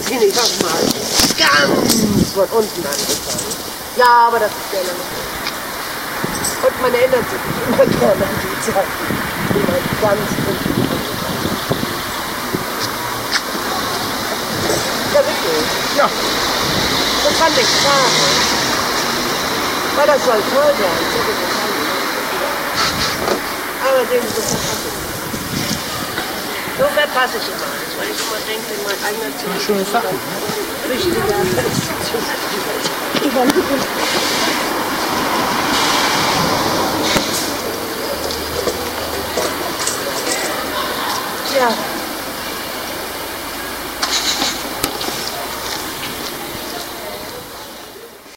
bin ich auch mal ganz von unten angefangen. Ja, aber das ist gerne noch. Und man erinnert sich immer gerne an die Zeiten, die man ganz unten angefangen hat. Ja, wirklich. Ja. Das fand ich schade. Weil das soll toll sein. Aber den ist das nicht. So verpasse ich immer alles, weil ich immer denke, mein eigener Ziel ist Schöne Sachen. wichtiger als